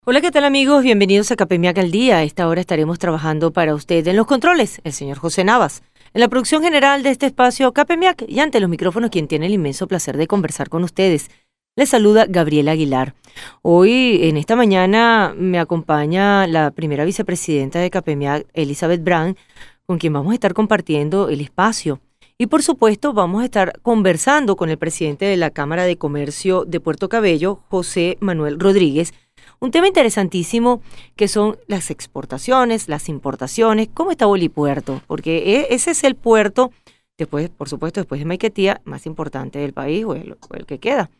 Hola, ¿qué tal amigos? Bienvenidos a Capemiac al Día. A esta hora estaremos trabajando para usted en los controles, el señor José Navas. En la producción general de este espacio Capemiac y ante los micrófonos quien tiene el inmenso placer de conversar con ustedes. Les saluda Gabriela Aguilar. Hoy, en esta mañana, me acompaña la primera vicepresidenta de Capemiac, Elizabeth Brand, con quien vamos a estar compartiendo el espacio. Y por supuesto vamos a estar conversando con el presidente de la Cámara de Comercio de Puerto Cabello, José Manuel Rodríguez. Un tema interesantísimo que son las exportaciones, las importaciones, cómo está Bolipuerto, porque ese es el puerto, después, por supuesto, después de Maiquetía, más importante del país, o el que queda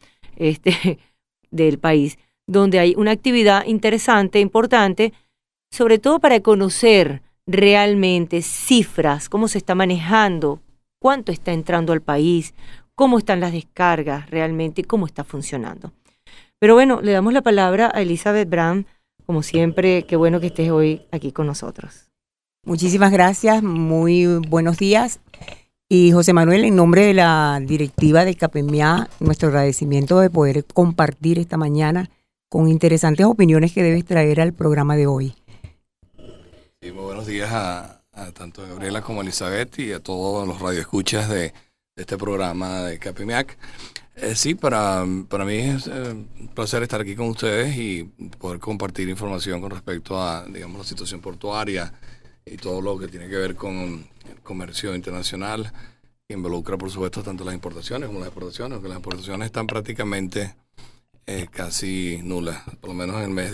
del país, donde hay una actividad interesante, importante, sobre todo para conocer realmente cifras, cómo se está manejando, cuánto está entrando al país, cómo están las descargas realmente, cómo está funcionando. Pero bueno, le damos la palabra a Elizabeth Brand. Como siempre, qué bueno que estés hoy aquí con nosotros. Muchísimas gracias, muy buenos días. Y José Manuel, en nombre de la directiva de Capemiac, nuestro agradecimiento de poder compartir esta mañana con interesantes opiniones que debes traer al programa de hoy. Sí, muy buenos días a tanto a Gabriela como a Elizabeth y a todos los radioescuchas de este programa de Capemiac. Sí, para mí es un placer estar aquí con ustedes y poder compartir información con respecto a, digamos, la situación portuaria y todo lo que tiene que ver con el comercio internacional, que involucra, por supuesto, tanto las importaciones como las exportaciones, porque las exportaciones están prácticamente casi nulas. Por lo menos en el mes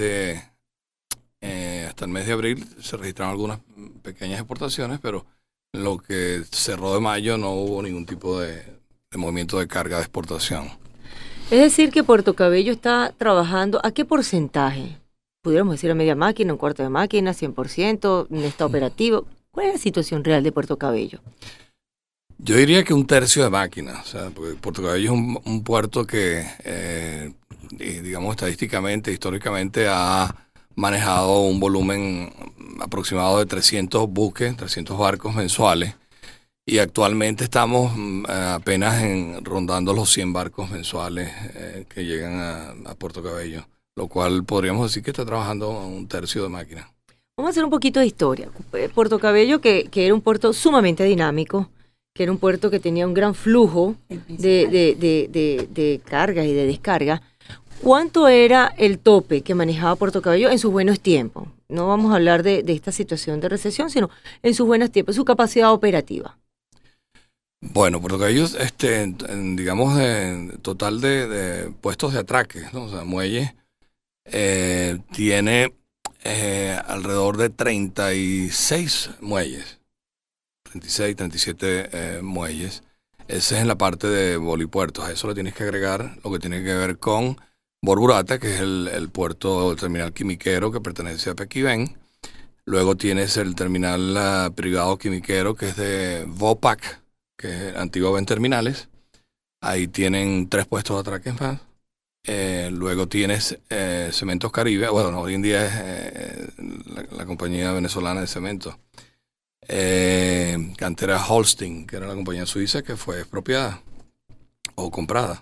hasta el mes de abril se registraron algunas pequeñas exportaciones, pero en lo que cerró de mayo no hubo ningún tipo de movimiento de carga de exportación. Es decir, que Puerto Cabello está trabajando, ¿a qué porcentaje? Pudiéramos decir a media máquina, un cuarto de máquina, 100%, está operativo. ¿Cuál es la situación real de Puerto Cabello? Yo diría que un tercio de máquinas. O sea, porque Puerto Cabello es un puerto que, digamos, estadísticamente, históricamente ha manejado un volumen aproximado de 300 buques, 300 barcos mensuales. Y actualmente estamos apenas rondando los 100 barcos mensuales que llegan a Puerto Cabello, lo cual podríamos decir que está trabajando un tercio de máquinas. Vamos a hacer un poquito de historia. Puerto Cabello, que era un puerto sumamente dinámico, que era un puerto que tenía un gran flujo de carga y de descarga. ¿Cuánto era el tope que manejaba Puerto Cabello en sus buenos tiempos? No vamos a hablar de esta situación de recesión, sino en sus buenos tiempos, su capacidad operativa. Bueno, Puerto Cabello, digamos, total de puestos de atraque, ¿no? O sea, muelles, tiene alrededor de 36 muelles, 36, 37 muelles. Ese es en la parte de Bolipuertos. A eso le tienes que agregar lo que tiene que ver con Borburata, que es el puerto, el terminal quimiquero que pertenece a Pequibén. Luego tienes el terminal privado quimiquero que es de Vopak, que es antiguo Ben Terminales. Ahí tienen 3 puestos de atraque más. Luego tienes Cementos Caribe. Bueno, hoy en día es la compañía venezolana de cemento. Cantera Holsting, que era la compañía suiza que fue expropiada o comprada.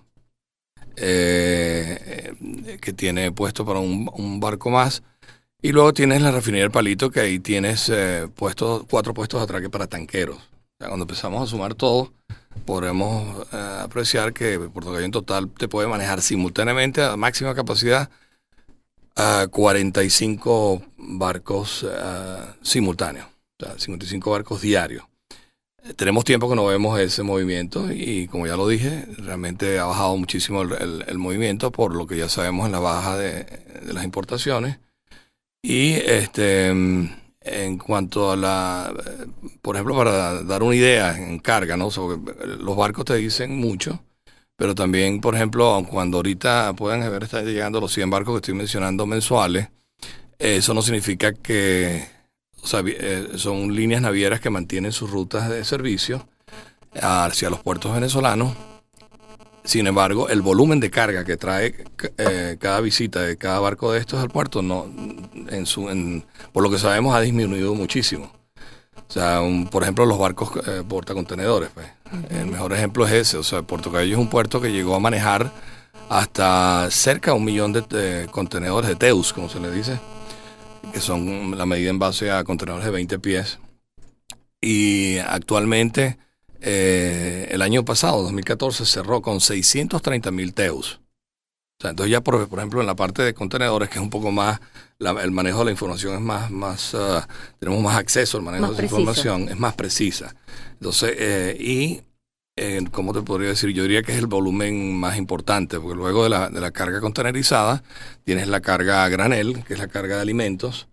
Que tiene puesto para un barco más. Y luego tienes la refinería El Palito, que ahí tienes 4 puestos de atraque para tanqueros. O sea, cuando empezamos a sumar todo, podremos apreciar que Puerto Cabello en total te puede manejar simultáneamente a máxima capacidad a 45 barcos simultáneos, o sea, 55 barcos diarios. Tenemos tiempo que no vemos ese movimiento y, como ya lo dije, realmente ha bajado muchísimo el movimiento por lo que ya sabemos en la baja de las importaciones. Y en cuanto a por ejemplo, para dar una idea en carga, ¿no? Los barcos te dicen mucho, pero también, por ejemplo, cuando ahorita puedan estar llegando los 100 barcos que estoy mencionando mensuales, eso no significa que, o sea, son líneas navieras que mantienen sus rutas de servicio hacia los puertos venezolanos. Sin embargo, el volumen de carga que trae cada visita de cada barco de estos al puerto, por lo que sabemos, ha disminuido muchísimo. O sea, por ejemplo, los barcos portacontenedores, pues. El mejor ejemplo es ese. O sea, Puerto Cabello es un puerto que llegó a manejar hasta cerca de 1 millón de contenedores de TEUs, como se le dice, que son la medida en base a contenedores de 20 pies. Y actualmente, el año pasado, 2014, cerró con 630.000 TEUs. O sea, entonces ya, por ejemplo, en la parte de contenedores, que es un poco más, el manejo de la información es más tenemos más acceso al manejo de esa información, es más precisa. Entonces, ¿cómo te podría decir? Yo diría que es el volumen más importante, porque luego de la carga contenerizada tienes la carga a granel, que es la carga de alimentos,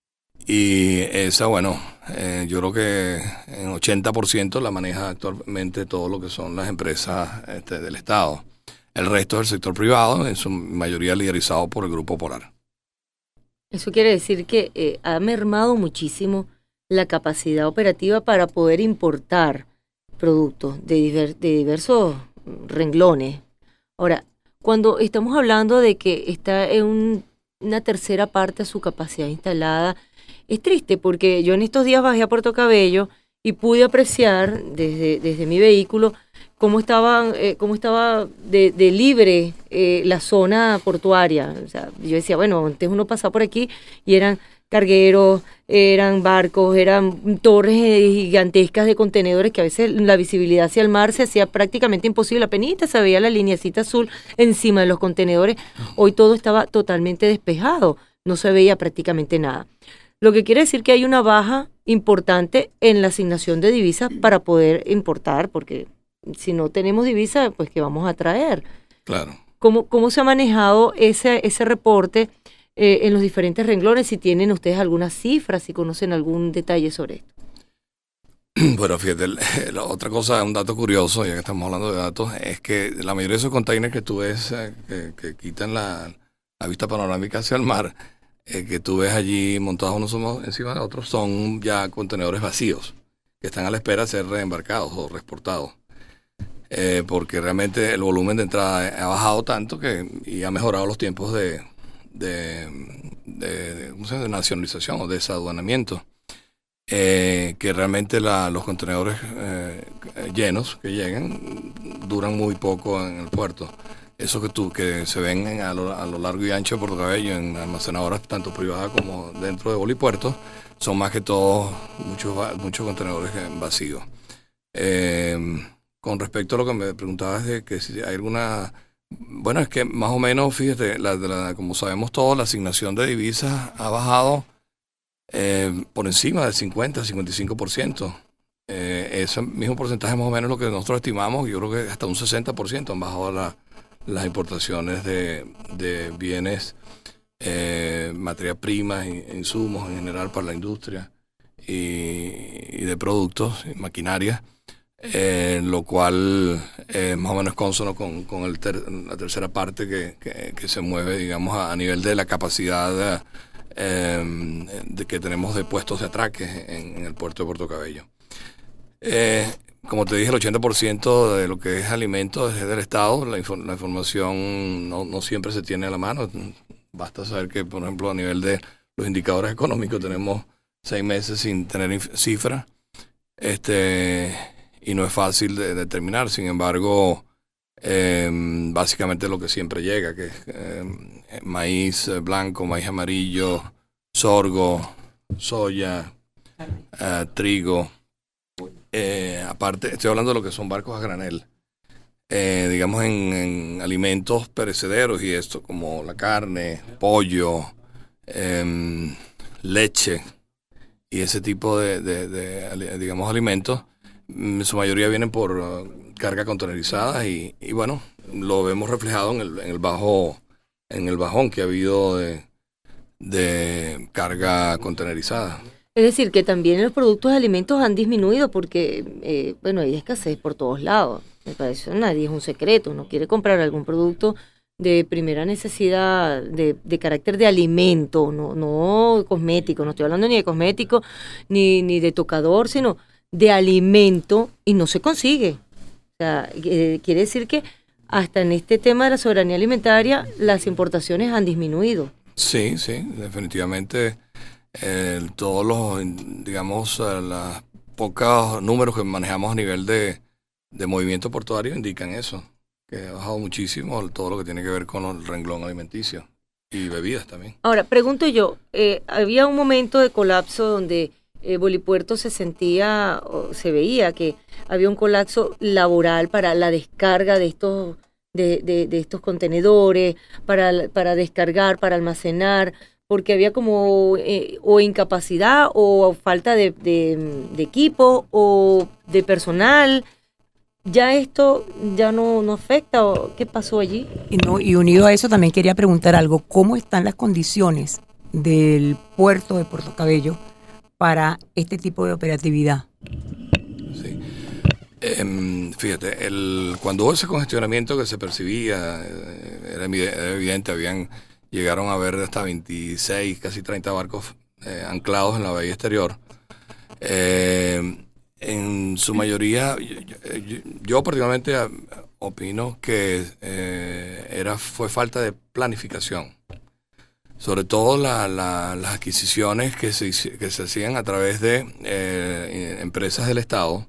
y esa, bueno, yo creo que en 80% la maneja actualmente todo lo que son las empresas del Estado. El resto del sector privado, en su mayoría liderizado por el Grupo Polar. Eso quiere decir que ha mermado muchísimo la capacidad operativa para poder importar productos de diversos renglones. Ahora, cuando estamos hablando de que está en una tercera parte de su capacidad instalada, es triste porque yo en estos días bajé a Puerto Cabello y pude apreciar desde mi vehículo cómo estaba de libre la zona portuaria. O sea, yo decía, bueno, antes uno pasaba por aquí y eran cargueros, eran barcos, eran torres gigantescas de contenedores que a veces la visibilidad hacia el mar se hacía prácticamente imposible. Apenas se veía la lineacita azul encima de los contenedores. Hoy todo estaba totalmente despejado, no se veía prácticamente nada. Lo que quiere decir que hay una baja importante en la asignación de divisas para poder importar, porque si no tenemos divisas, pues ¿qué vamos a traer? Claro. ¿Cómo se ha manejado ese reporte en los diferentes renglones? Si tienen ustedes algunas cifras, si conocen algún detalle sobre esto. Bueno, fíjate, la otra cosa, un dato curioso, ya que estamos hablando de datos, es que la mayoría de esos containers que tú ves que quitan la vista panorámica hacia el mar, que tú ves allí montados unos encima de otros, son ya contenedores vacíos, que están a la espera de ser reembarcados o reexportados. Porque realmente el volumen de entrada ha bajado tanto y ha mejorado los tiempos de nacionalización o desaduanamiento, que realmente los contenedores llenos que llegan duran muy poco en el puerto. Eso que se ven a lo largo y ancho de Puerto Cabello en almacenadoras tanto privadas como dentro de bolipuertos, son más que todo muchos contenedores vacíos. Con respecto a lo que me preguntabas de que si hay alguna... Bueno, es que más o menos, fíjate, como sabemos todos, la asignación de divisas ha bajado por encima del 50-55%. Ese mismo porcentaje más o menos lo que nosotros estimamos, yo creo que hasta un 60% han bajado las importaciones de bienes, materia prima, insumos en general para la industria y de productos, maquinaria. Lo cual más o menos es consono con la tercera parte que se mueve, digamos, a nivel de la capacidad de que tenemos de puestos de atraque en el puerto de Puerto Cabello. Como te dije, el 80% de lo que es alimentos es del Estado. La información no siempre se tiene a la mano. Basta saber que, por ejemplo, a nivel de los indicadores económicos tenemos 6 meses sin tener cifras. Y no es fácil de determinar. Sin embargo, básicamente lo que siempre llega, que es maíz blanco, maíz amarillo, sorgo, soya, trigo. Aparte, estoy hablando de lo que son barcos a granel. Digamos en alimentos perecederos y esto, como la carne, pollo, leche y ese tipo de digamos, alimentos. En su mayoría vienen por carga contenerizada y bueno, lo vemos reflejado en el bajón que ha habido de carga contenerizada. Es decir, que también los productos de alimentos han disminuido porque, bueno, hay escasez por todos lados. Me parece que nadie es un secreto. Uno quiere comprar algún producto de primera necesidad, de carácter de alimento, no cosmético. No estoy hablando ni de cosmético, ni de tocador, sino de alimento, y no se consigue. O sea, quiere decir que hasta en este tema de la soberanía alimentaria las importaciones han disminuido. Sí, definitivamente todos los, digamos, los pocos números que manejamos a nivel de movimiento portuario indican eso, que ha bajado muchísimo todo lo que tiene que ver con el renglón alimenticio y bebidas también. Ahora, pregunto yo, había un momento de colapso donde Bolipuerto se sentía, o se veía que había un colapso laboral para la descarga de estos contenedores, para descargar, para almacenar, porque había como o incapacidad o falta de equipo o de personal. ¿Ya esto ya no afecta o qué pasó allí? Y unido a eso también quería preguntar algo. ¿Cómo están las condiciones del puerto de Puerto Cabello para este tipo de operatividad? Sí. Fíjate, cuando hubo ese congestionamiento que se percibía, era evidente, llegaron a haber hasta 26, casi 30 barcos anclados en la bahía exterior. En su mayoría, yo particularmente opino que fue falta de planificación. Sobre todo las adquisiciones que se hacían a través de empresas del Estado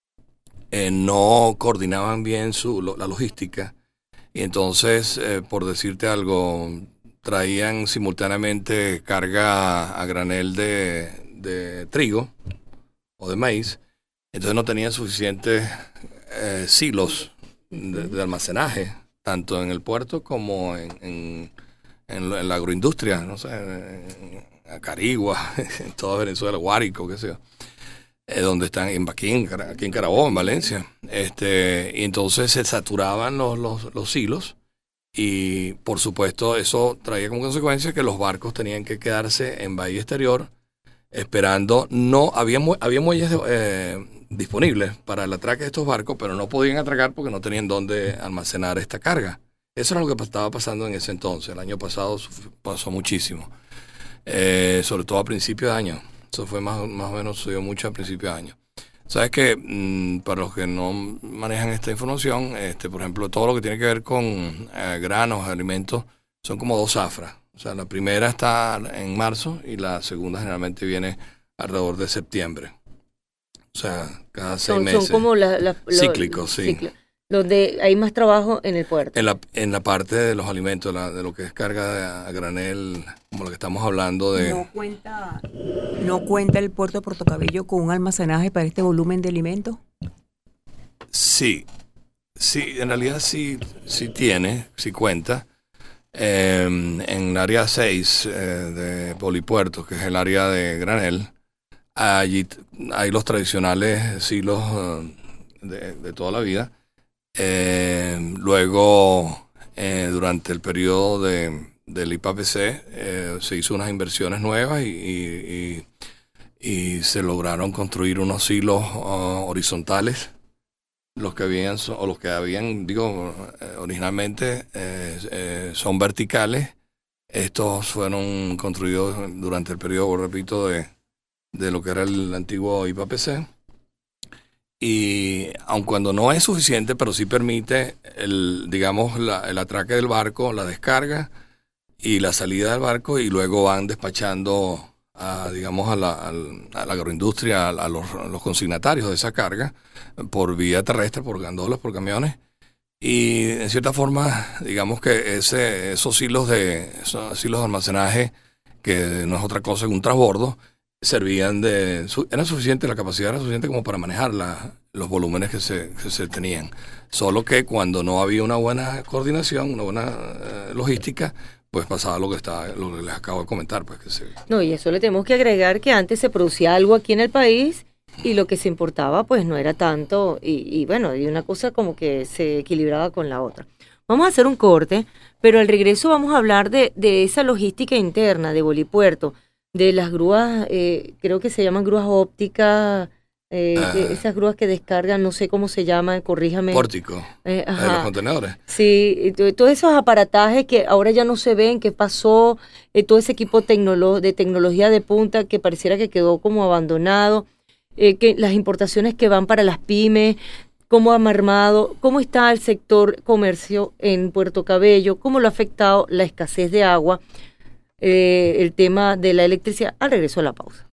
no coordinaban bien la logística y entonces, por decirte algo, traían simultáneamente carga a granel de trigo o de maíz. Entonces no tenían suficientes silos de almacenaje, tanto en el puerto como en la agroindustria, no sé, en Carigua, en toda Venezuela, Guárico, qué sé yo, donde están aquí en Carabobo, en Valencia. Y entonces se saturaban los silos y, por supuesto, eso traía como consecuencia que los barcos tenían que quedarse en bahía exterior esperando. Había muelles disponibles para el atraque de estos barcos, pero no podían atracar porque no tenían dónde almacenar esta carga. Eso era lo que estaba pasando en ese entonces. El año pasado pasó muchísimo, sobre todo a principios de año. Eso fue más o menos, sucedió mucho a principios de año. Sabes que para los que no manejan esta información, por ejemplo, todo lo que tiene que ver con granos, alimentos, son como 2 zafras. O sea, la primera está en marzo y la segunda generalmente viene alrededor de septiembre. O sea, cada 6 meses. Son como cíclicos, sí. Ciclos, donde hay más trabajo en el puerto. En la parte de los alimentos, de lo que es carga a granel, como lo que estamos hablando de... ¿No cuenta el puerto de Puerto Cabello con un almacenaje para este volumen de alimentos? Sí, en realidad sí cuenta. En el área 6 de Bolipuerto, que es el área de granel, allí hay los tradicionales silos de toda la vida. Luego, durante el periodo del IPAPC, se hizo unas inversiones nuevas y se lograron construir unos silos horizontales. Los que habían, originalmente son verticales. Estos fueron construidos durante el periodo, repito, de lo que era el antiguo IPAPC. Y aun cuando no es suficiente, pero sí permite el atraque del barco, la descarga y la salida del barco, y luego van despachando a la agroindustria, a los consignatarios de esa carga por vía terrestre, por gandolas, por camiones. Y en cierta forma, digamos que esos hilos de almacenaje, que no es otra cosa que un transbordo, era suficiente, la capacidad era suficiente como para manejar los volúmenes que se tenían. Solo que cuando no había una buena coordinación, una buena logística, pues pasaba lo que les acabo de comentar. No, y eso le tenemos que agregar que antes se producía algo aquí en el país y lo que se importaba pues no era tanto y una cosa como que se equilibraba con la otra. Vamos a hacer un corte, pero al regreso vamos a hablar de esa logística interna de Bolipuerto, de las grúas, creo que se llaman grúas ópticas, esas grúas que descargan, no sé cómo se llaman, corríjame. Pórtico, de los contenedores. Sí, todos esos aparatajes que ahora ya no se ven, qué pasó, todo ese equipo de tecnología de punta que pareciera que quedó como abandonado, que las importaciones que van para las pymes, cómo ha mermado, cómo está el sector comercio en Puerto Cabello, cómo lo ha afectado la escasez de agua, el tema de la electricidad. Al regreso a la pausa.